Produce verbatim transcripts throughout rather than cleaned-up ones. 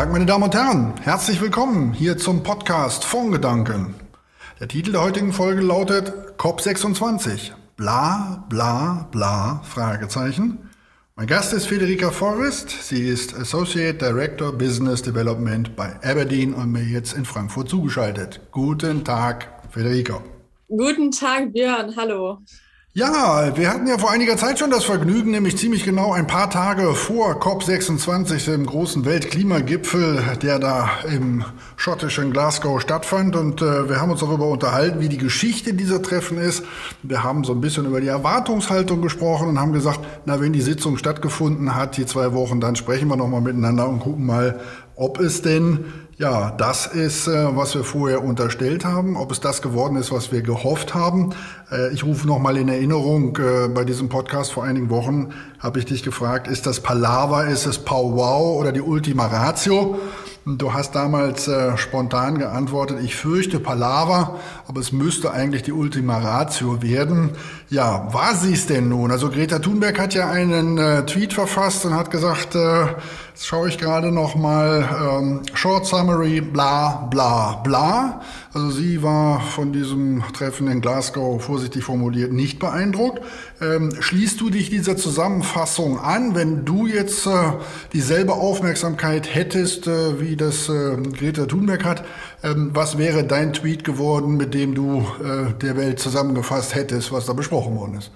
Tag, meine Damen und Herren. Herzlich willkommen hier zum Podcast Fondsgedanken. Der Titel der heutigen Folge lautet C O P sechsundzwanzig. Bla, bla, bla, Fragezeichen. Mein Gast ist Federica Forrest. Sie ist Associate Director Business Development bei Aberdeen und mir jetzt in Frankfurt zugeschaltet. Guten Tag, Federica. Guten Tag, Björn. Hallo. Ja, wir hatten ja vor einiger Zeit schon das Vergnügen, nämlich ziemlich genau ein paar Tage vor C O P sechsundzwanzig, dem großen Weltklimagipfel, der da im schottischen Glasgow stattfand. Und äh, wir haben uns darüber unterhalten, wie die Geschichte dieser Treffen ist. Wir haben so ein bisschen über die Erwartungshaltung gesprochen und haben gesagt, na, wenn die Sitzung stattgefunden hat, die zwei Wochen, dann sprechen wir nochmal miteinander und gucken mal, ob es denn ja das ist, was wir vorher unterstellt haben, ob es das geworden ist, was wir gehofft haben. Ich rufe nochmal in Erinnerung, bei diesem Podcast vor einigen Wochen habe ich dich gefragt, ist das Palaver, ist es Powwow oder die Ultima Ratio? Und du hast damals äh, spontan geantwortet, ich fürchte Palaver, aber es müsste eigentlich die Ultima Ratio werden. Ja, war sie es denn nun? Also Greta Thunberg hat ja einen äh, Tweet verfasst und hat gesagt, äh, jetzt schaue ich gerade noch mal, ähm, Short Summary, bla bla bla. Also sie war von diesem Treffen in Glasgow, vorsichtig formuliert, nicht beeindruckt. Ähm, schließt du dich dieser Zusammenfassung an, wenn du jetzt äh, dieselbe Aufmerksamkeit hättest, äh, wie das äh, Greta Thunberg hat? Ähm, was wäre dein Tweet geworden, mit dem du äh, der Welt zusammengefasst hättest, was da besprochen worden ist?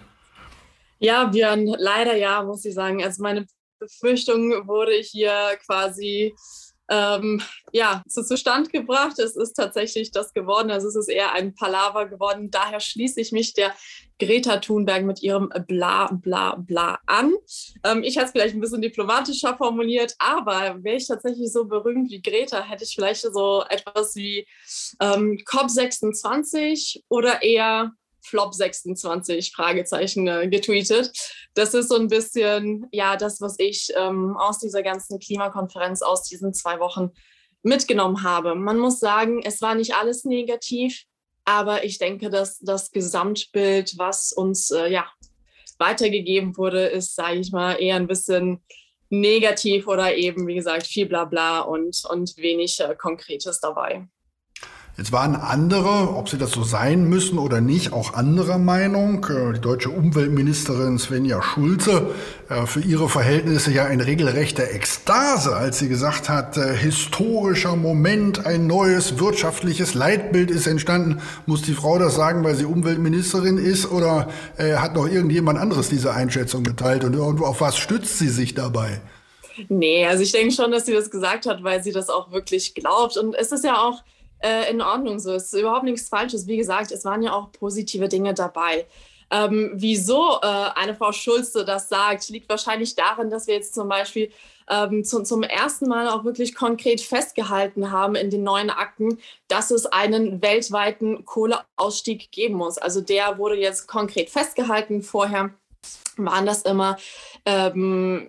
Ja, Björn, leider ja, muss ich sagen. Also meine Befürchtung wurde hier quasi ähm, ja, zu Zustand gebracht. Es ist tatsächlich das geworden. Also es ist eher ein Palaver geworden. Daher schließe ich mich der Greta Thunberg mit ihrem Bla Bla Bla an. Ähm, ich hätte es vielleicht ein bisschen diplomatischer formuliert, aber wäre ich tatsächlich so berühmt wie Greta, hätte ich vielleicht so etwas wie ähm, C O P sechsundzwanzig oder eher Flop sechsundzwanzig, Fragezeichen, äh, getweetet. Das ist so ein bisschen, ja, das, was ich ähm, aus dieser ganzen Klimakonferenz, aus diesen zwei Wochen mitgenommen habe. Man muss sagen, es war nicht alles negativ, aber ich denke, dass das Gesamtbild, was uns äh, ja, weitergegeben wurde, ist, sage ich mal, eher ein bisschen negativ oder eben, wie gesagt, viel Blabla und, und wenig äh, Konkretes dabei. Jetzt waren andere, ob sie das so sein müssen oder nicht, auch anderer Meinung. Die deutsche Umweltministerin Svenja Schulze, für ihre Verhältnisse ja eine regelrechte Ekstase, als sie gesagt hat, historischer Moment, ein neues wirtschaftliches Leitbild ist entstanden. Muss die Frau das sagen, weil sie Umweltministerin ist, oder hat noch irgendjemand anderes diese Einschätzung geteilt und irgendwo auf was stützt sie sich dabei? Nee, also ich denke schon, dass sie das gesagt hat, weil sie das auch wirklich glaubt. Und es ist ja auch in Ordnung so. Es ist überhaupt nichts Falsches. Wie gesagt, es waren ja auch positive Dinge dabei. Ähm, wieso äh, eine Frau Schulze das sagt, liegt wahrscheinlich darin, dass wir jetzt zum Beispiel ähm, zu, zum ersten Mal auch wirklich konkret festgehalten haben in den neuen Akten, dass es einen weltweiten Kohleausstieg geben muss. Also der wurde jetzt konkret festgehalten. Vorher waren das immer ähm,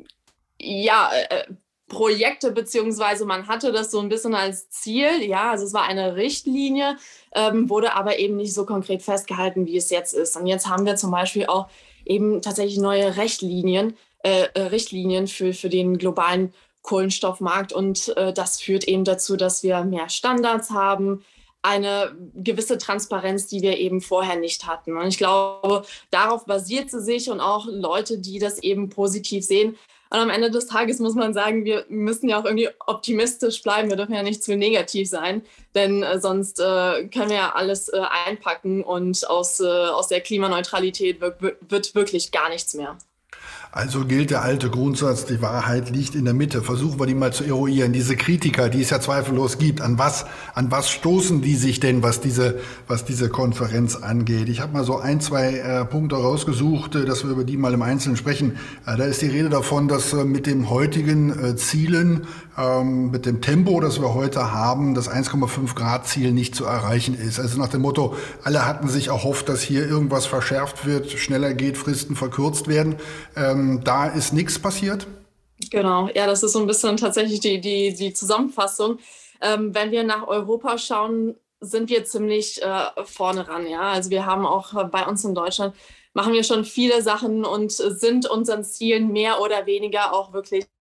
ja äh, Projekte, beziehungsweise man hatte das so ein bisschen als Ziel, ja, also es war eine Richtlinie, ähm, wurde aber eben nicht so konkret festgehalten, wie es jetzt ist. Und jetzt haben wir zum Beispiel auch eben tatsächlich neue Richtlinien, äh, Richtlinien für, für den globalen Kohlenstoffmarkt und äh, das führt eben dazu, dass wir mehr Standards haben, eine gewisse Transparenz, die wir eben vorher nicht hatten. Und ich glaube, darauf basiert sie sich und auch Leute, die das eben positiv sehen. Und am Ende des Tages muss man sagen, wir müssen ja auch irgendwie optimistisch bleiben. Wir dürfen ja nicht zu negativ sein, denn äh, sonst äh, können wir ja alles äh, einpacken und aus, äh, aus der Klimaneutralität wird, wird wirklich gar nichts mehr. Also gilt der alte Grundsatz, die Wahrheit liegt in der Mitte. Versuchen wir die mal zu eruieren. Diese Kritiker, die es ja zweifellos gibt, an was, an was stoßen die sich denn, was diese, was diese Konferenz angeht? Ich habe mal so ein, zwei äh, Punkte rausgesucht, äh, dass wir über die mal im Einzelnen sprechen. Äh, da ist die Rede davon, dass äh, mit dem heutigen äh, Zielen, ähm, mit dem Tempo, das wir heute haben, das eins Komma fünf Grad Ziel nicht zu erreichen ist. Also nach dem Motto, alle hatten sich erhofft, dass hier irgendwas verschärft wird, schneller geht, Fristen verkürzt werden. Ähm, Da ist nichts passiert? Genau, ja, das ist so ein bisschen tatsächlich die, die, die Zusammenfassung. Ähm, wenn wir nach Europa schauen, sind wir ziemlich äh, vorne ran. Ja? Also wir haben auch äh, bei uns in Deutschland, machen wir schon viele Sachen und sind unseren Zielen mehr oder weniger auch wirklich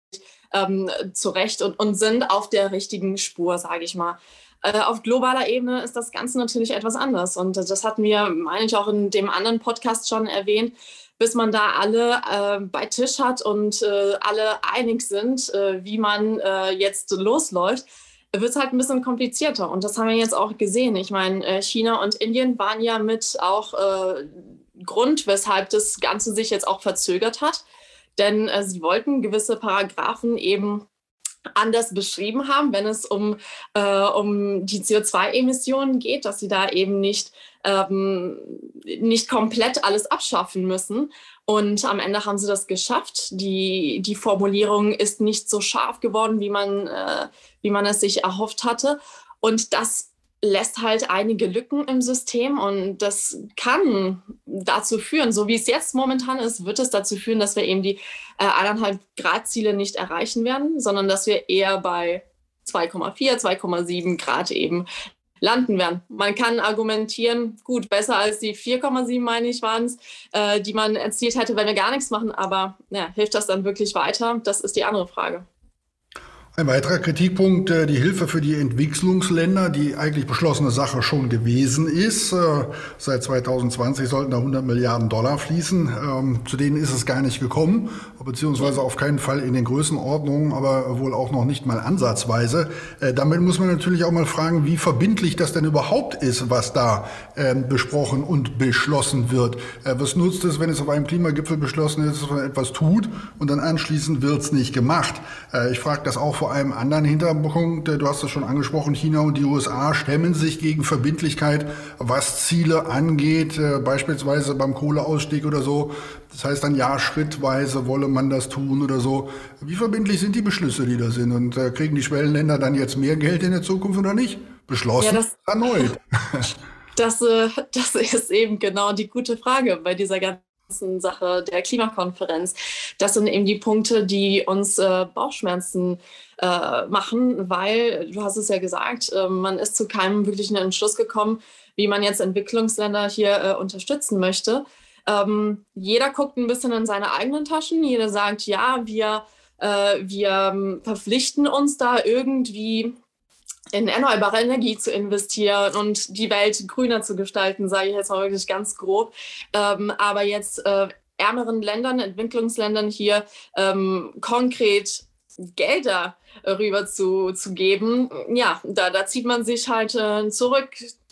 ähm, zurecht und, und sind auf der richtigen Spur, sage ich mal. Äh, auf globaler Ebene ist das Ganze natürlich etwas anders. Und das hatten wir, meine ich, auch in dem anderen Podcast schon erwähnt. Bis man da alle äh, bei Tisch hat und äh, alle einig sind, äh, wie man äh, jetzt losläuft, wird es halt ein bisschen komplizierter. Und das haben wir jetzt auch gesehen. Ich meine, äh, China und Indien waren ja mit auch äh, Grund, weshalb das Ganze sich jetzt auch verzögert hat. Denn äh, sie wollten gewisse Paragraphen eben anders beschrieben haben, wenn es um, äh, um die C O zwei Emissionen geht, dass sie da eben nicht, ähm, nicht komplett alles abschaffen müssen. Und am Ende haben sie das geschafft. Die, die Formulierung ist nicht so scharf geworden, wie man, äh, wie man es sich erhofft hatte. Und das lässt halt einige Lücken im System und das kann dazu führen, so wie es jetzt momentan ist, wird es dazu führen, dass wir eben die äh, eineinhalb Grad Ziele nicht erreichen werden, sondern dass wir eher bei zwei Komma vier, zwei Komma sieben Grad eben landen werden. Man kann argumentieren, gut, besser als die vier Komma sieben, meine ich, waren es, äh, die man erzielt hätte, wenn wir gar nichts machen, aber ja, hilft das dann wirklich weiter? Das ist die andere Frage. Ein weiterer Kritikpunkt, die Hilfe für die Entwicklungsländer, die eigentlich beschlossene Sache schon gewesen ist. Seit zwanzig zwanzig sollten da hundert Milliarden Dollar fließen. Zu denen ist es gar nicht gekommen, beziehungsweise auf keinen Fall in den Größenordnungen, aber wohl auch noch nicht mal ansatzweise. Damit muss man natürlich auch mal fragen, wie verbindlich das denn überhaupt ist, was da besprochen und beschlossen wird. Was nutzt es, wenn es auf einem Klimagipfel beschlossen ist, dass man etwas tut und dann anschließend wird es nicht gemacht? Ich frage das auch vor einem anderen Hintergrund. Du hast es schon angesprochen, China und die U S A stemmen sich gegen Verbindlichkeit, was Ziele angeht, beispielsweise beim Kohleausstieg oder so. Das heißt dann, ja, schrittweise wolle man das tun oder so. Wie verbindlich sind die Beschlüsse, die da sind? Und äh, kriegen die Schwellenländer dann jetzt mehr Geld in der Zukunft oder nicht? Beschlossen, ja, das, erneut. Das, äh, das ist eben genau die gute Frage bei dieser ganzen Sache der Klimakonferenz. Das sind eben die Punkte, die uns äh, Bauchschmerzen äh, machen, weil, du hast es ja gesagt, äh, man ist zu keinem wirklichen Entschluss gekommen, wie man jetzt Entwicklungsländer hier äh, unterstützen möchte. Ähm, jeder guckt ein bisschen in seine eigenen Taschen. Jeder sagt, ja, wir, äh, wir verpflichten uns da irgendwie in erneuerbare Energie zu investieren und die Welt grüner zu gestalten, sage ich jetzt mal wirklich ganz grob. Ähm, aber jetzt äh, ärmeren Ländern, Entwicklungsländern hier ähm, konkret Gelder rüber zu, zu geben, ja, da, da zieht man sich halt äh, zurück.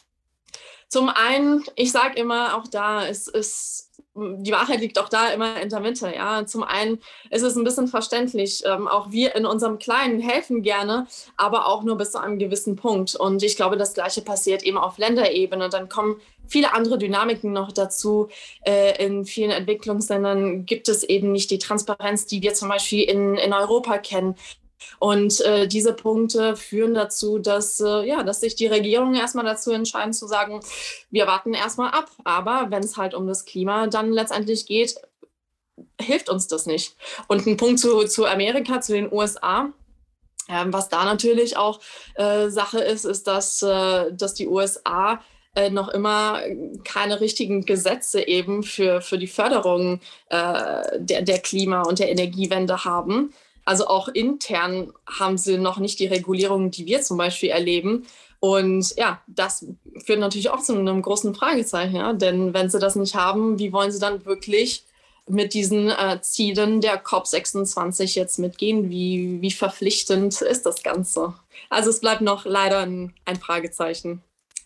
Zum einen, ich sage immer, auch da ist, ist die Wahrheit liegt auch da immer in der Mitte. Ja. Zum einen ist es ein bisschen verständlich. Ähm, auch wir in unserem Kleinen helfen gerne, aber auch nur bis zu einem gewissen Punkt. Und ich glaube, das Gleiche passiert eben auf Länderebene. Dann kommen viele andere Dynamiken noch dazu. Äh, in vielen Entwicklungsländern gibt es eben nicht die Transparenz, die wir zum Beispiel in, in Europa kennen. Und äh, diese Punkte führen dazu, dass, äh, ja, dass sich die Regierungen erstmal dazu entscheiden zu sagen, wir warten erstmal ab. Aber wenn es halt um das Klima dann letztendlich geht, hilft uns das nicht. Und ein Punkt zu, zu Amerika, zu den U S A. Äh, was da natürlich auch äh, Sache ist, ist, dass, äh, dass die U S A äh, noch immer keine richtigen Gesetze eben für, für die Förderung äh, der, der Klima- und der Energiewende haben. Also auch intern haben sie noch nicht die Regulierung, die wir zum Beispiel erleben. Und ja, das führt natürlich auch zu einem großen Fragezeichen. Ja? Denn wenn sie das nicht haben, wie wollen sie dann wirklich mit diesen äh, Zielen der COP sechsundzwanzig jetzt mitgehen? Wie, wie verpflichtend ist das Ganze? Also es bleibt noch leider ein, ein Fragezeichen.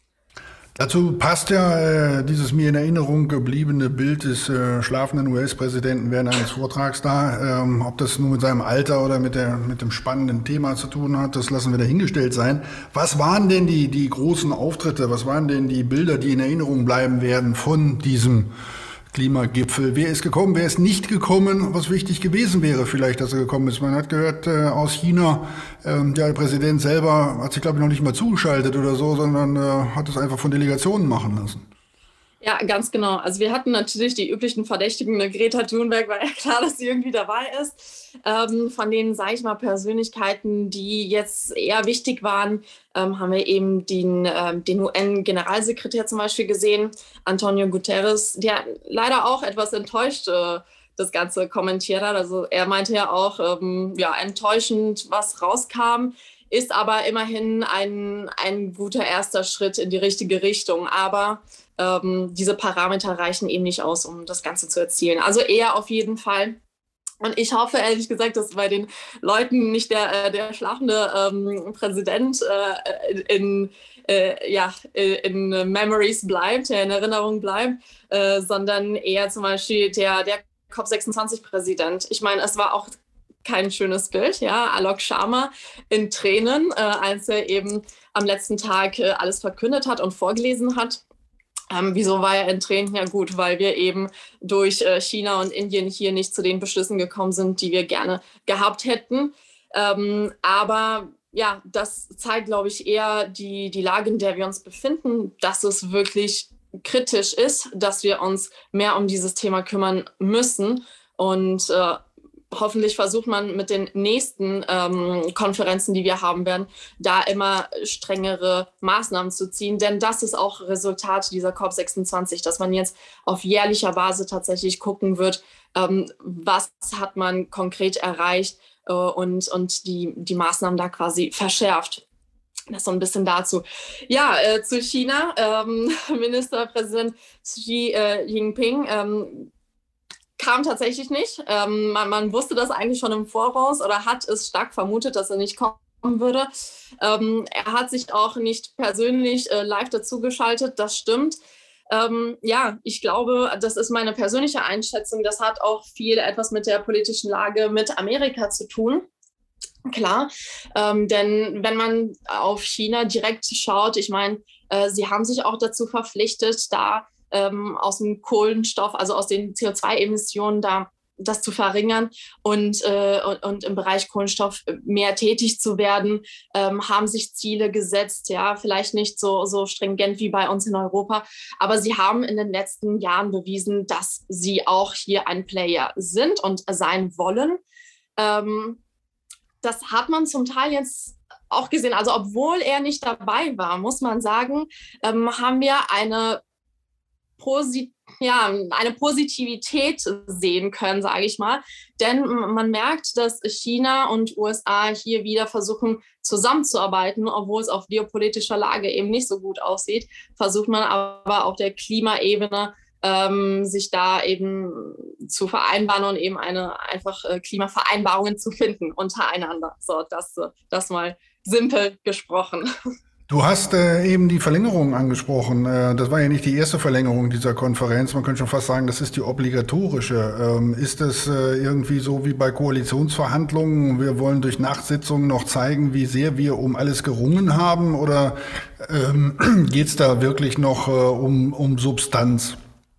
Dazu passt ja äh, dieses mir in Erinnerung gebliebene Bild des äh, schlafenden U S-Präsidenten während eines Vortrags da. Ähm, ob das nur mit seinem Alter oder mit, der, mit dem spannenden Thema zu tun hat, das lassen wir dahingestellt sein. Was waren denn die, die großen Auftritte, was waren denn die Bilder, die in Erinnerung bleiben werden von diesem Klimagipfel? Wer ist gekommen, wer ist nicht gekommen? Was wichtig gewesen wäre vielleicht, dass er gekommen ist. Man hat gehört äh, aus China, ähm, der Präsident selber hat sich, glaube ich, noch nicht mal zugeschaltet oder so, sondern äh, hat es einfach von Delegationen machen lassen. Ja, ganz genau. Also wir hatten natürlich die üblichen Verdächtigen. Greta Thunberg war ja klar, dass sie irgendwie dabei ist. Ähm, von den, sage ich mal, Persönlichkeiten, die jetzt eher wichtig waren, ähm, haben wir eben den, ähm, den U N-Generalsekretär zum Beispiel gesehen, Antonio Guterres, der leider auch etwas enttäuscht äh, das Ganze kommentiert hat. Also er meinte ja auch, ähm, ja, enttäuschend, was rauskam, ist aber immerhin ein, ein guter erster Schritt in die richtige Richtung. Aber ähm, diese Parameter reichen eben nicht aus, um das Ganze zu erzielen. Also er auf jeden Fall. Und ich hoffe, ehrlich gesagt, dass bei den Leuten nicht der, der schlafende ähm, Präsident äh, in, äh, ja, in Memories bleibt, der in Erinnerung bleibt, äh, sondern eher zum Beispiel der, der COP sechsundzwanzig-Präsident. Ich meine, es war auch kein schönes Bild, ja, Alok Sharma in Tränen, äh, als er eben am letzten Tag äh, alles verkündet hat und vorgelesen hat. Ähm, wieso war er in Tränen? Ja gut, weil wir eben durch äh, China und Indien hier nicht zu den Beschlüssen gekommen sind, die wir gerne gehabt hätten. Ähm, aber ja, das zeigt, glaube ich, eher die, die Lage, in der wir uns befinden, dass es wirklich kritisch ist, dass wir uns mehr um dieses Thema kümmern müssen. Und äh, hoffentlich versucht man mit den nächsten ähm, Konferenzen, die wir haben werden, da immer strengere Maßnahmen zu ziehen. Denn das ist auch Resultat dieser COP sechsundzwanzig, dass man jetzt auf jährlicher Basis tatsächlich gucken wird, ähm, was hat man konkret erreicht äh, und, und die, die Maßnahmen da quasi verschärft. Das so ein bisschen dazu. Ja, äh, zu China. Ähm, Ministerpräsident Xi äh, Jinping ähm, kam tatsächlich nicht. Ähm, man, man wusste das eigentlich schon im Voraus oder hat es stark vermutet, dass er nicht kommen würde. Ähm, er hat sich auch nicht persönlich äh, live dazugeschaltet, das stimmt. Ähm, ja, ich glaube, das ist meine persönliche Einschätzung. Das hat auch viel etwas mit der politischen Lage mit Amerika zu tun. Klar, ähm, denn wenn man auf China direkt schaut, ich meine, äh, sie haben sich auch dazu verpflichtet, da ähm, aus dem Kohlenstoff, also aus den C O zwei Emissionen, da das zu verringern und, äh, und, und im Bereich Kohlenstoff mehr tätig zu werden, ähm, haben sich Ziele gesetzt, ja, vielleicht nicht so, so stringent wie bei uns in Europa, aber sie haben in den letzten Jahren bewiesen, dass sie auch hier ein Player sind und sein wollen. Ähm, Das hat man zum Teil jetzt auch gesehen. Also obwohl er nicht dabei war, muss man sagen, ähm, haben wir eine, Posi- ja, eine Positivität sehen können, sage ich mal. Denn man merkt, dass China und U S A hier wieder versuchen zusammenzuarbeiten, obwohl es auf geopolitischer Lage eben nicht so gut aussieht, versucht man aber auf der Klimaebene Ähm, sich da eben zu vereinbaren und eben eine einfach äh, Klimavereinbarungen zu finden untereinander. So, das, das mal simpel gesprochen. Du hast äh, eben die Verlängerung angesprochen. Äh, das war ja nicht die erste Verlängerung dieser Konferenz. Man könnte schon fast sagen, das ist die obligatorische. Ähm, ist es äh, irgendwie so wie bei Koalitionsverhandlungen? Wir wollen durch Nachtsitzungen noch zeigen, wie sehr wir um alles gerungen haben? Oder ähm, geht es da wirklich noch äh, um, um Substanz?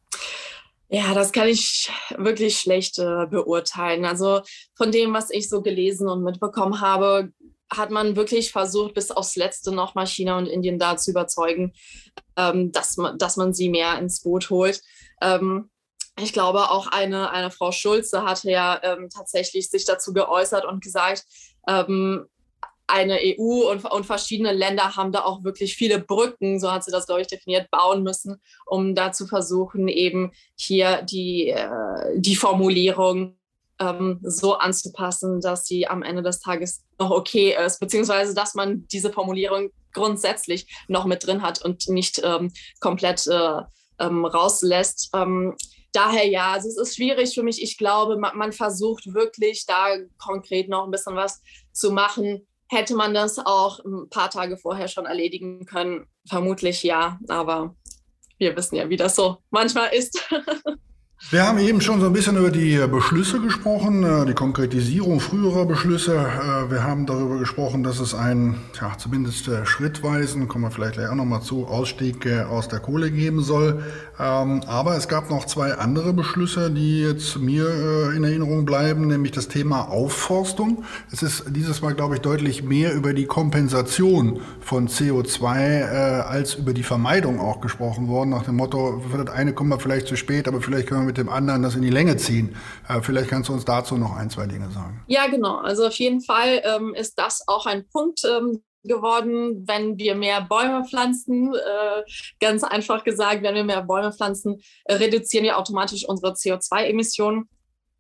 Ja, das kann ich wirklich schlecht äh, beurteilen. Also von dem, was ich so gelesen und mitbekommen habe, hat man wirklich versucht, bis aufs Letzte nochmal China und Indien da zu überzeugen, ähm, dass man, dass man sie mehr ins Boot holt. Ähm, ich glaube, auch eine, eine Frau Schulze hatte ja ähm, tatsächlich sich dazu geäußert und gesagt, ähm, eine E U und, und verschiedene Länder haben da auch wirklich viele Brücken, so hat sie das, glaube ich, definiert, bauen müssen, um da zu versuchen, eben hier die, äh, die Formulierung ähm, so anzupassen, dass sie am Ende des Tages noch okay ist, beziehungsweise dass man diese Formulierung grundsätzlich noch mit drin hat und nicht ähm, komplett äh, ähm, rauslässt. Ähm, daher ja, also es ist schwierig für mich. Ich glaube, man, man versucht wirklich da konkret noch ein bisschen was zu machen. Hätte man das auch ein paar Tage vorher schon erledigen können? Vermutlich ja, aber wir wissen ja, wie das so manchmal ist. Wir haben eben schon so ein bisschen über die Beschlüsse gesprochen, die Konkretisierung früherer Beschlüsse. Wir haben darüber gesprochen, dass es einen, ja, zumindest schrittweisen, kommen wir vielleicht gleich auch nochmal zu, Ausstieg aus der Kohle geben soll. Aber es gab noch zwei andere Beschlüsse, die jetzt mir in Erinnerung bleiben, nämlich das Thema Aufforstung. Es ist dieses Mal, glaube ich, deutlich mehr über die Kompensation von C O zwei als über die Vermeidung auch gesprochen worden, nach dem Motto, für das eine kommen wir vielleicht zu spät, aber vielleicht können wir mit dem anderen das in die Länge ziehen. Äh, vielleicht kannst du uns dazu noch ein, zwei Dinge sagen. Ja, genau. Also auf jeden Fall ähm, ist das auch ein Punkt ähm, geworden, wenn wir mehr Bäume pflanzen. Äh, ganz einfach gesagt, wenn wir mehr Bäume pflanzen, äh, reduzieren wir automatisch unsere C O zwei Emissionen.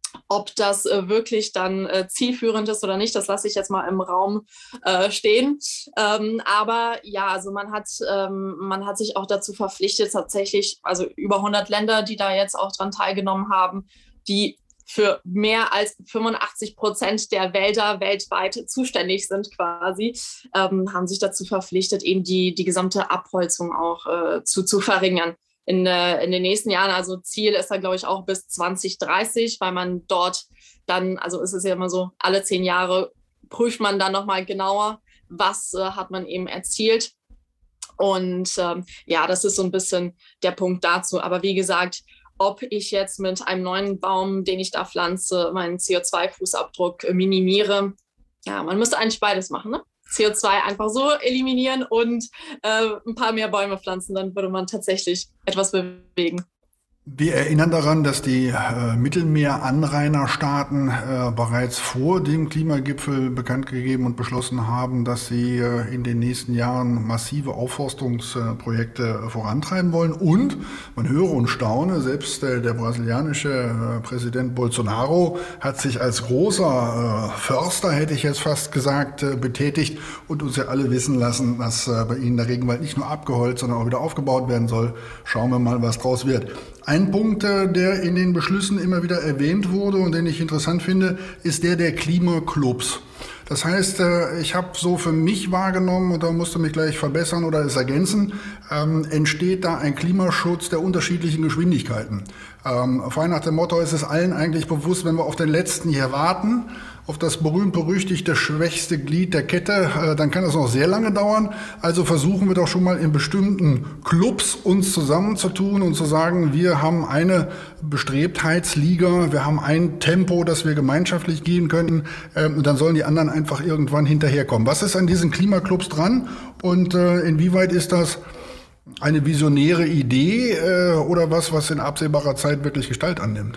Ob das äh, wirklich dann äh, zielführend ist oder nicht, das lasse ich jetzt mal im Raum äh, stehen. Ähm, aber ja, also man hat, ähm, man hat sich auch dazu verpflichtet, tatsächlich, also über hundert Länder, die da jetzt auch dran teilgenommen haben, die für mehr als fünfundachtzig Prozent der Wälder weltweit zuständig sind quasi, ähm, haben sich dazu verpflichtet, eben die, die gesamte Abholzung auch äh, zu, zu verringern. In, äh, in den nächsten Jahren, also Ziel ist da, glaube ich, auch bis zwanzig dreißig, weil man dort dann, also ist es ja immer so, alle zehn Jahre prüft man dann nochmal genauer, was äh, hat man eben erzielt. Und ähm, ja, das ist so ein bisschen der Punkt dazu. Aber wie gesagt, ob ich jetzt mit einem neuen Baum, den ich da pflanze, meinen C O zwei Fußabdruck minimiere. Ja, man müsste eigentlich beides machen, ne? C O zwei einfach so eliminieren und äh, ein paar mehr Bäume pflanzen, dann würde man tatsächlich etwas bewegen. Wir erinnern daran, dass die äh, Mittelmeeranrainerstaaten äh, bereits vor dem Klimagipfel bekannt gegeben und beschlossen haben, dass sie äh, in den nächsten Jahren massive Aufforstungsprojekte äh, vorantreiben wollen. Und man höre und staune, selbst äh, der brasilianische äh, Präsident Bolsonaro hat sich als großer äh, Förster, hätte ich jetzt fast gesagt, äh, betätigt und uns ja alle wissen lassen, dass äh, bei ihnen der Regenwald nicht nur abgeholzt, sondern auch wieder aufgebaut werden soll. Schauen wir mal, was draus wird. Ein Punkt, der in den Beschlüssen immer wieder erwähnt wurde und den ich interessant finde, ist der der Klimaclubs. Das heißt, ich habe so für mich wahrgenommen, und da musst du mich gleich verbessern oder es ergänzen, ähm, entsteht da ein Klimaschutz der unterschiedlichen Geschwindigkeiten. Ähm, frei nach dem Motto ist es allen eigentlich bewusst, wenn wir auf den letzten hier warten, auf das berühmt-berüchtigte schwächste Glied der Kette, äh, dann kann es noch sehr lange dauern. Also versuchen wir doch schon mal in bestimmten Clubs uns zusammenzutun und zu sagen, wir haben eine Bestrebtheitsliga, wir haben ein Tempo, das wir gemeinschaftlich gehen könnten, äh, und dann sollen die anderen einfach irgendwann hinterherkommen. Was ist an diesen Klimaclubs dran und äh, inwieweit ist das eine visionäre Idee äh, oder was, was in absehbarer Zeit wirklich Gestalt annimmt?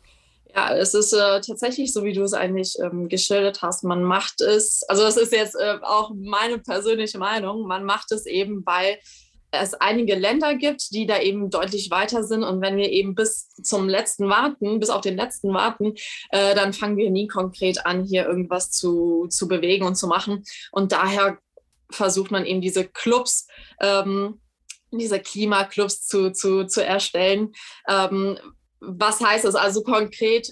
Ja, es ist äh, tatsächlich so, wie du es eigentlich ähm, geschildert hast. Man macht es, also das ist jetzt äh, auch meine persönliche Meinung, man macht es eben, weil es einige Länder gibt, die da eben deutlich weiter sind. Und wenn wir eben bis zum letzten warten, bis auf den letzten warten, äh, dann fangen wir nie konkret an, hier irgendwas zu, zu bewegen und zu machen. Und daher versucht man eben diese Clubs, ähm, diese Klimaclubs zu, zu, zu erstellen. Ähm, Was heißt das also konkret?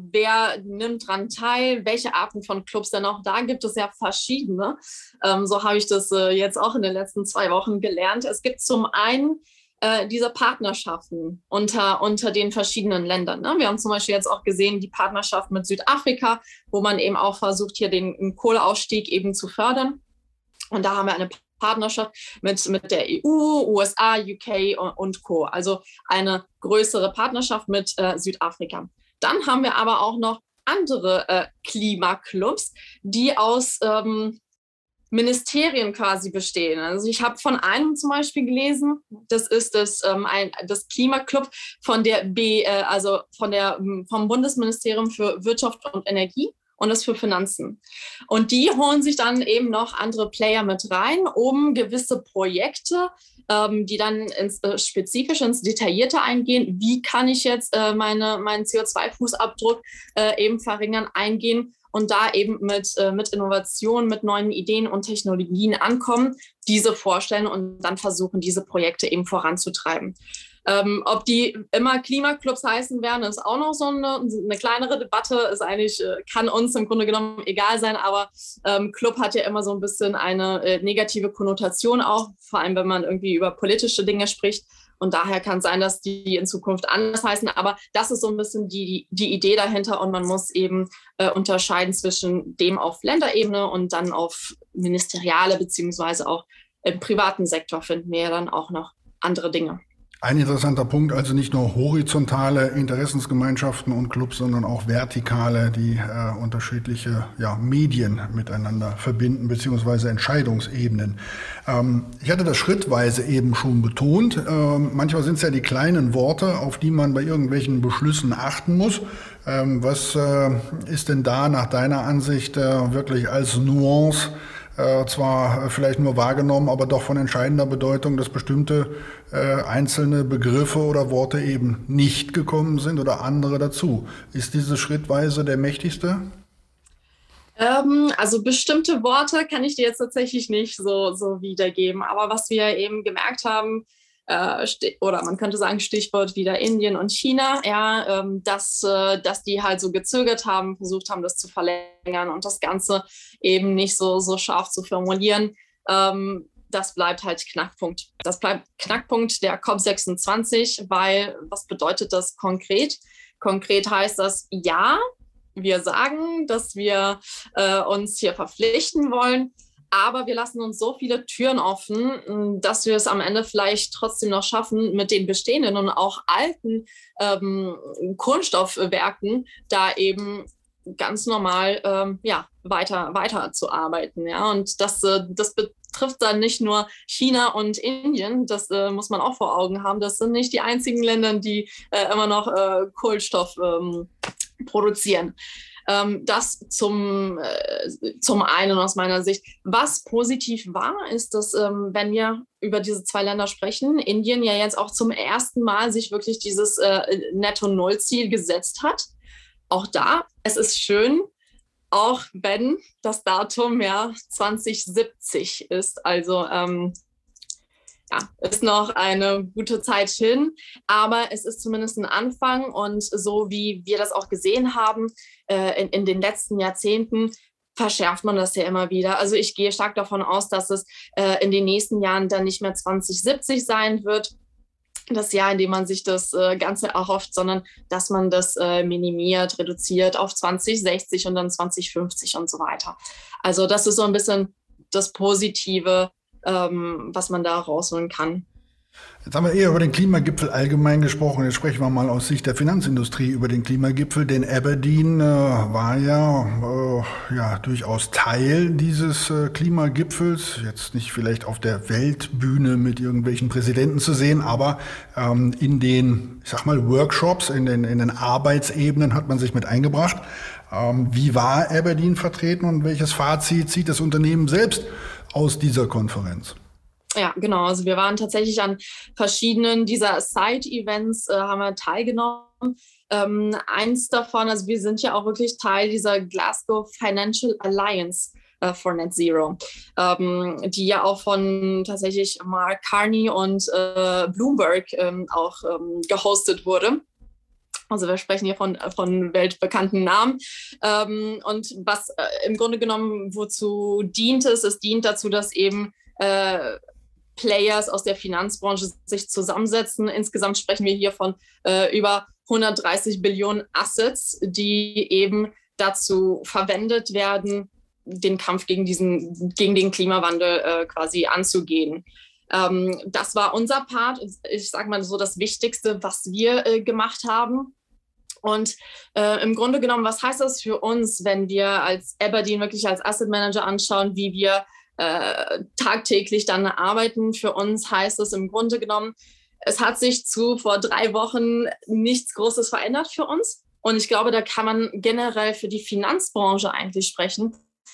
Wer nimmt daran teil? Welche Arten von Clubs denn auch? Da gibt es ja verschiedene. Ähm, so habe ich das äh, jetzt auch in den letzten zwei Wochen gelernt. Es gibt zum einen äh, diese Partnerschaften unter, unter den verschiedenen Ländern. Ne? Wir haben zum Beispiel jetzt auch gesehen, die Partnerschaft mit Südafrika, wo man eben auch versucht, hier den, den Kohleausstieg eben zu fördern. Und da haben wir eine Partnerschaft mit, mit der E U, U S A, U K und, und Co. Also eine größere Partnerschaft mit äh, Südafrika. Dann haben wir aber auch noch andere äh, Klimaclubs, die aus ähm, Ministerien quasi bestehen. Also ich habe von einem zum Beispiel gelesen, das ist das, ähm, ein, das Klimaclub von der B, äh, also von der, vom Bundesministerium für Wirtschaft und Energie und das für Finanzen. Und die holen sich dann eben noch andere Player mit rein, um gewisse Projekte, ähm, die dann ins, äh, spezifisch ins Detaillierte eingehen. Wie kann ich jetzt äh, meine, meinen C O zwei Fußabdruck äh, eben verringern, eingehen und da eben mit, äh, mit Innovation, mit neuen Ideen und Technologien ankommen, diese vorstellen und dann versuchen, diese Projekte eben voranzutreiben. Ähm, ob die immer Klimaclubs heißen werden, ist auch noch so eine, eine kleinere Debatte. Ist eigentlich, äh, kann uns im Grunde genommen egal sein, aber ähm, Club hat ja immer so ein bisschen eine äh, negative Konnotation auch, vor allem wenn man irgendwie über politische Dinge spricht. Und daher kann es sein, dass die in Zukunft anders heißen. Aber das ist so ein bisschen die, die Idee dahinter. Und man muss eben äh, unterscheiden zwischen dem auf Länderebene und dann auf ministeriale beziehungsweise auch im privaten Sektor finden wir ja dann auch noch andere Dinge. Ein interessanter Punkt, also nicht nur horizontale Interessensgemeinschaften und Clubs, sondern auch vertikale, die äh, unterschiedliche ja, Medien miteinander verbinden, beziehungsweise Entscheidungsebenen. Ähm, ich hatte das schrittweise eben schon betont. Ähm, manchmal sind es ja die kleinen Worte, auf die man bei irgendwelchen Beschlüssen achten muss. Ähm, was äh, ist denn da nach deiner Ansicht äh, wirklich als Nuance äh, zwar vielleicht nur wahrgenommen, aber doch von entscheidender Bedeutung, dass bestimmte äh, einzelne Begriffe oder Worte eben nicht gekommen sind oder andere dazu. Ist diese schrittweise der mächtigste? Ähm, also bestimmte Worte kann ich dir jetzt tatsächlich nicht so, so wiedergeben. Aber was wir eben gemerkt haben, äh, oder man könnte sagen, Stichwort wieder Indien und China, ja, ähm, dass, äh, dass die halt so gezögert haben, versucht haben, das zu verlängern und das Ganze eben nicht so, so scharf zu formulieren. Ähm, das bleibt halt Knackpunkt. Das bleibt Knackpunkt der COP sechsundzwanzig, weil was bedeutet das konkret? Konkret heißt das, ja, wir sagen, dass wir äh, uns hier verpflichten wollen, aber wir lassen uns so viele Türen offen, dass wir es am Ende vielleicht trotzdem noch schaffen, mit den bestehenden und auch alten ähm, Kohlenstoffwerken da eben ganz normal ähm, ja, weiter, weiter zu arbeiten. Ja? Und das, äh, das betrifft dann nicht nur China und Indien, das äh, muss man auch vor Augen haben. Das sind nicht die einzigen Länder, die äh, immer noch äh, Kohlenstoff ähm, produzieren. Ähm, das zum, äh, zum einen aus meiner Sicht. Was positiv war, ist, dass ähm, wenn wir über diese zwei Länder sprechen, Indien ja jetzt auch zum ersten Mal sich wirklich dieses äh, Netto-Null-Ziel gesetzt hat. Auch da, es ist schön, auch wenn das Datum ja zwanzig siebzig ist. Also ähm, ja, ist noch eine gute Zeit hin, aber es ist zumindest ein Anfang und so wie wir das auch gesehen haben äh, in, in den letzten Jahrzehnten, verschärft man das ja immer wieder. Also ich gehe stark davon aus, dass es äh, in den nächsten Jahren dann nicht mehr zwanzig siebzig sein wird, das Jahr, in dem man sich das äh, Ganze erhofft, sondern dass man das äh, minimiert, reduziert auf zwanzig sechzig und dann zwanzig fünfzig und so weiter. Also das ist so ein bisschen das Positive, Ähm, was man da rausholen kann. Jetzt haben wir eher über den Klimagipfel allgemein gesprochen. Jetzt sprechen wir mal aus Sicht der Finanzindustrie über den Klimagipfel. Denn Aberdeen äh, war ja, äh, ja durchaus Teil dieses äh, Klimagipfels. Jetzt nicht vielleicht auf der Weltbühne mit irgendwelchen Präsidenten zu sehen, aber ähm, in den, ich sag mal, Workshops, in den, in den Arbeitsebenen hat man sich mit eingebracht. Ähm, wie war Aberdeen vertreten und welches Fazit zieht das Unternehmen selbst aus dieser Konferenz? Ja, genau. Also wir waren tatsächlich an verschiedenen dieser Side-Events, äh, haben wir teilgenommen. Ähm, eins davon, also wir sind ja auch wirklich Teil dieser Glasgow Financial Alliance äh, for Net Zero, ähm, die ja auch von tatsächlich Mark Carney und äh, Bloomberg ähm, auch ähm, gehostet wurde. Also wir sprechen hier von, von weltbekannten Namen. Ähm, und was äh, im Grunde genommen wozu dient es? Es dient dazu, dass eben äh, Players aus der Finanzbranche sich zusammensetzen. Insgesamt sprechen wir hier von äh, über hundertdreißig Billionen Assets, die eben dazu verwendet werden, den Kampf gegen, diesen, gegen den Klimawandel äh, quasi anzugehen. Ähm, das war unser Part. Ich sage mal so das Wichtigste, was wir äh, gemacht haben. Und äh, im Grunde genommen, was heißt das für uns, wenn wir als Aberdeen wirklich als Asset Manager anschauen, wie wir äh, tagtäglich dann arbeiten? Für uns heißt es im Grunde genommen, es hat sich zu vor drei Wochen nichts Großes verändert für uns. Und ich glaube, da kann man generell für die Finanzbranche eigentlich sprechen.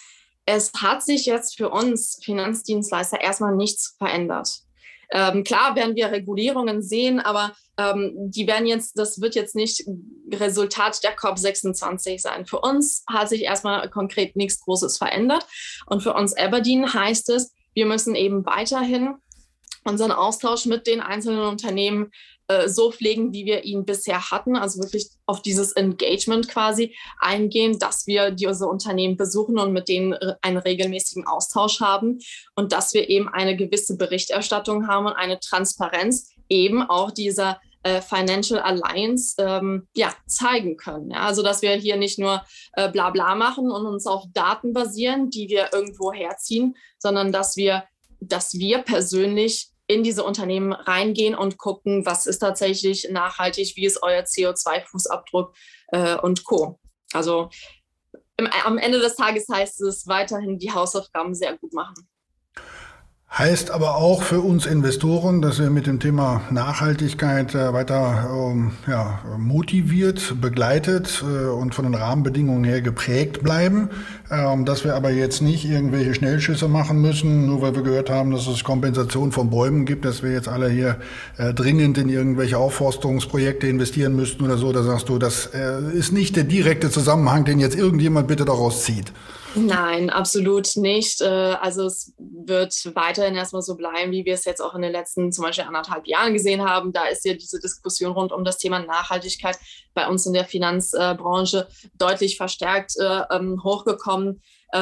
Es hat sich jetzt für uns Finanzdienstleister erstmal nichts verändert. Ähm, klar werden wir Regulierungen sehen, aber ähm, die werden jetzt, das wird jetzt nicht Resultat der COP sechsundzwanzig sein. Für uns hat sich erstmal konkret nichts Großes verändert. Und für uns Aberdeen heißt es, wir müssen eben weiterhin unseren Austausch mit den einzelnen Unternehmen äh, so pflegen, wie wir ihn bisher hatten, also wirklich auf dieses Engagement quasi eingehen, dass wir diese Unternehmen besuchen und mit denen einen regelmäßigen Austausch haben und dass wir eben eine gewisse Berichterstattung haben und eine Transparenz eben auch dieser äh, Financial Alliance ähm, ja, zeigen können. Ja? Also dass wir hier nicht nur äh, Blabla machen und uns auf Daten basieren, die wir irgendwo herziehen, sondern dass wir, dass wir persönlich in diese Unternehmen reingehen und gucken, was ist tatsächlich nachhaltig, wie ist euer C O zwei Fußabdruck äh, und Co. Also im, am Ende des Tages heißt es weiterhin die Hausaufgaben sehr gut machen. Heißt aber auch für uns Investoren, dass wir mit dem Thema Nachhaltigkeit äh, weiter ähm, ja, motiviert, begleitet äh, und von den Rahmenbedingungen her geprägt bleiben. Ähm, dass wir aber jetzt nicht irgendwelche Schnellschüsse machen müssen, nur weil wir gehört haben, dass es Kompensation von Bäumen gibt, dass wir jetzt alle hier äh, dringend in irgendwelche Aufforstungsprojekte investieren müssten oder so. Da sagst du, das äh, ist nicht der direkte Zusammenhang, den jetzt irgendjemand bitte daraus zieht. Nein, absolut nicht. Also es wird weiterhin erstmal so bleiben, wie wir es jetzt auch in den letzten zum Beispiel anderthalb Jahren gesehen haben. Da ist ja diese Diskussion rund um das Thema Nachhaltigkeit bei uns in der Finanzbranche deutlich verstärkt hochgekommen.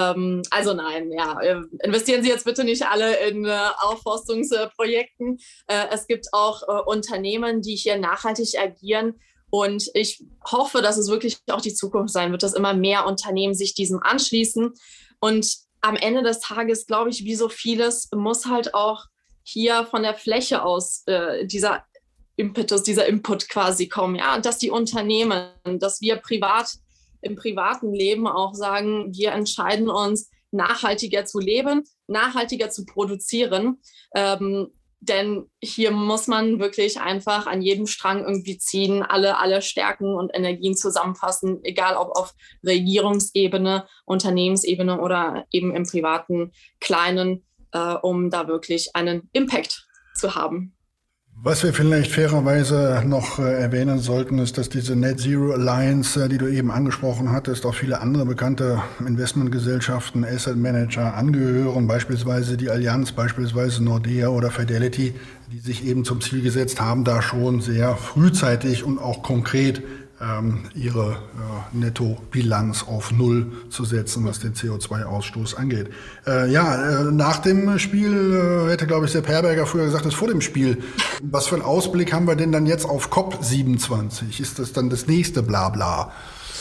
Also nein, ja, investieren Sie jetzt bitte nicht alle in Aufforstungsprojekten. Es gibt auch Unternehmen, die hier nachhaltig agieren. Und ich hoffe, dass es wirklich auch die Zukunft sein wird, dass immer mehr Unternehmen sich diesem anschließen. Und am Ende des Tages, glaube ich, wie so vieles, muss halt auch hier von der Fläche aus äh, dieser Impetus, dieser Input quasi kommen. Ja? Und dass die Unternehmen, dass wir privat im privaten Leben auch sagen, wir entscheiden uns, nachhaltiger zu leben, nachhaltiger zu produzieren. Ähm, Denn hier muss man wirklich einfach an jedem Strang irgendwie ziehen, alle, alle Stärken und Energien zusammenfassen, egal ob auf Regierungsebene, Unternehmensebene oder eben im privaten Kleinen, äh, um da wirklich einen Impact zu haben. Was wir vielleicht fairerweise noch äh, erwähnen sollten, ist, dass diese Net Zero Alliance, äh, die du eben angesprochen hattest, auch viele andere bekannte Investmentgesellschaften, Asset Manager angehören, beispielsweise die Allianz, beispielsweise Nordea oder Fidelity, die sich eben zum Ziel gesetzt haben, da schon sehr frühzeitig und auch konkret ähm, ihre äh, Nettobilanz auf Null zu setzen, was den C O zwei Ausstoß angeht. Äh, ja, äh, nach dem Spiel äh, hätte, glaube ich, Sepp Herberger früher gesagt, das vor dem Spiel. Was für einen Ausblick haben wir denn dann jetzt auf COP siebenundzwanzig? Ist das dann das nächste Blabla?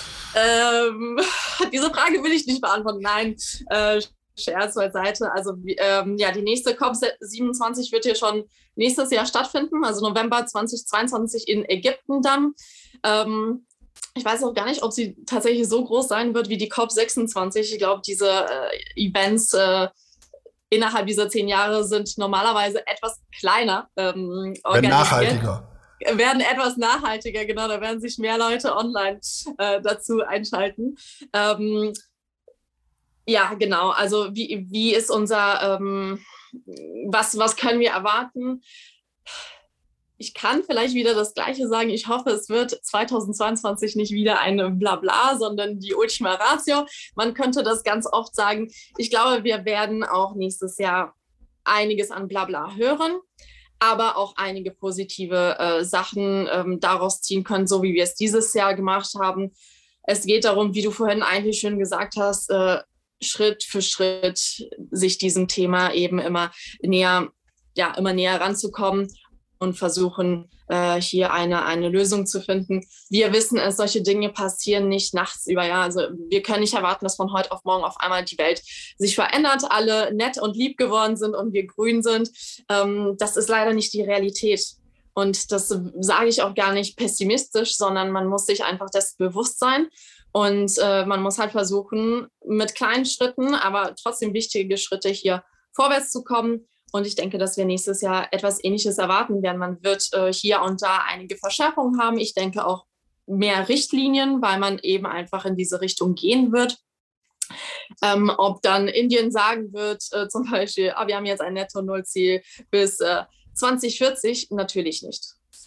Ähm, diese Frage will ich nicht beantworten. Nein, äh, Scherz beiseite. Also ähm, ja, die nächste COP siebenundzwanzig wird hier schon nächstes Jahr stattfinden, also November zweitausendzweiundzwanzig in Ägypten dann. Ähm, ich weiß auch gar nicht, ob sie tatsächlich so groß sein wird wie die COP sechsundzwanzig. Ich glaube, diese äh, Events äh, innerhalb dieser zehn Jahre sind normalerweise etwas kleiner ähm, organisiert. Nachhaltiger. Werden etwas nachhaltiger, genau. Da werden sich mehr Leute online äh, dazu einschalten. Ähm, ja, genau. Also wie, wie ist unser, ähm, was, was können wir erwarten? Ich kann vielleicht wieder das Gleiche sagen. Ich hoffe, es wird zweitausendzweiundzwanzig nicht wieder ein Blabla, sondern die Ultima Ratio. Man könnte das ganz oft sagen. Ich glaube, wir werden auch nächstes Jahr einiges an Blabla hören, aber auch einige positive äh, Sachen ähm, daraus ziehen können, so wie wir es dieses Jahr gemacht haben. Es geht darum, wie du vorhin eigentlich schön gesagt hast, äh, Schritt für Schritt sich diesem Thema eben immer näher, ja, immer näher ranzukommen und versuchen, äh, hier eine, eine Lösung zu finden. Wir wissen es, solche Dinge passieren nicht nachts über. Ja? Also wir können nicht erwarten, dass von heute auf morgen auf einmal die Welt sich verändert, alle nett und lieb geworden sind und wir grün sind. Ähm, das ist leider nicht die Realität. Und das sage ich auch gar nicht pessimistisch, sondern man muss sich einfach dessen bewusst sein. Und äh, man muss halt versuchen, mit kleinen Schritten, aber trotzdem wichtige Schritte hier vorwärts zu kommen. Und ich denke, dass wir nächstes Jahr etwas Ähnliches erwarten werden. Man wird äh, hier und da einige Verschärfungen haben. Ich denke auch mehr Richtlinien, weil man eben einfach in diese Richtung gehen wird. Ähm, ob dann Indien sagen wird, äh, zum Beispiel, ah, wir haben jetzt ein Netto-Null-Ziel bis äh, zwanzig vierzig, natürlich nicht.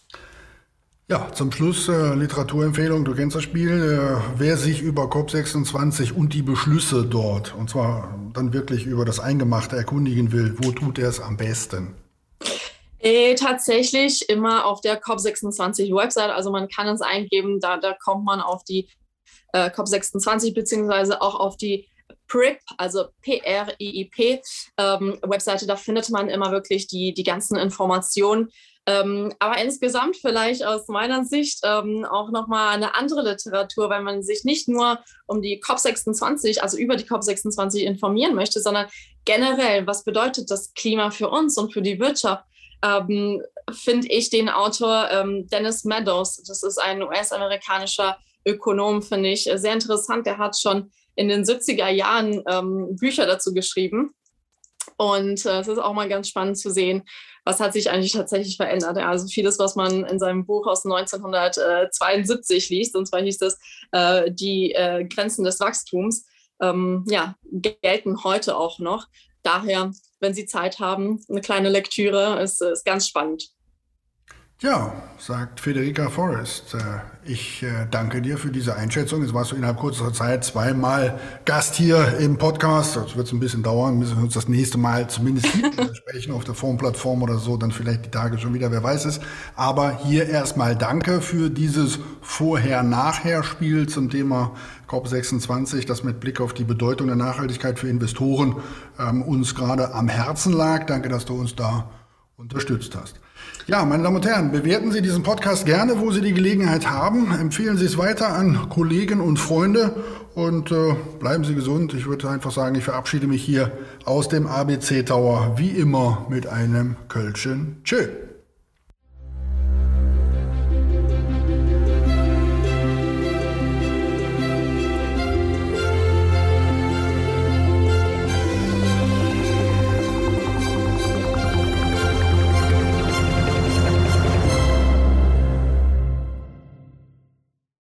Ja, zum Schluss äh, Literaturempfehlung, du kennst das Spiel, äh, wer sich über COP sechsundzwanzig und die Beschlüsse dort, und zwar dann wirklich über das Eingemachte erkundigen will, wo tut er es am besten? Äh, tatsächlich immer auf der COP sechsundzwanzig Website, also man kann es eingeben, da, da kommt man auf die äh, COP sechsundzwanzig beziehungsweise auch auf die P R I P, also P R I I P ähm, Webseite, da findet man immer wirklich die, die ganzen Informationen. Ähm, aber insgesamt vielleicht aus meiner Sicht ähm, auch nochmal eine andere Literatur, weil man sich nicht nur um die COP sechsundzwanzig, also über die COP sechsundzwanzig informieren möchte, sondern generell, was bedeutet das Klima für uns und für die Wirtschaft, ähm, finde ich den Autor ähm, Dennis Meadows, das ist ein U S-amerikanischer Ökonom, finde ich sehr interessant. Der hat schon in den siebziger Jahren ähm, Bücher dazu geschrieben. Und äh, es ist auch mal ganz spannend zu sehen, was hat sich eigentlich tatsächlich verändert. Ja, also vieles, was man in seinem Buch aus neunzehnhundertzweiundsiebzig liest, und zwar hieß das äh, die äh, Grenzen des Wachstums, ähm, ja, gelten heute auch noch. Daher, wenn Sie Zeit haben, eine kleine Lektüre ist, ist ganz spannend. Ja, sagt Federica Forrest. Ich danke dir für diese Einschätzung. Jetzt warst du innerhalb kurzer Zeit zweimal Gast hier im Podcast. Das wird ein bisschen dauern, müssen wir uns das nächste Mal zumindest sprechen auf der Forum-Plattform oder so, dann vielleicht die Tage schon wieder, wer weiß es. Aber hier erstmal danke für dieses Vorher-Nachher-Spiel zum Thema C O P sechsundzwanzig, das mit Blick auf die Bedeutung der Nachhaltigkeit für Investoren ähm, uns gerade am Herzen lag. Danke, dass du uns da unterstützt hast. Ja, meine Damen und Herren, bewerten Sie diesen Podcast gerne, wo Sie die Gelegenheit haben. Empfehlen Sie es weiter an Kollegen und Freunde und äh, bleiben Sie gesund. Ich würde einfach sagen, ich verabschiede mich hier aus dem A B C Tower wie immer mit einem Kölschen Tschö.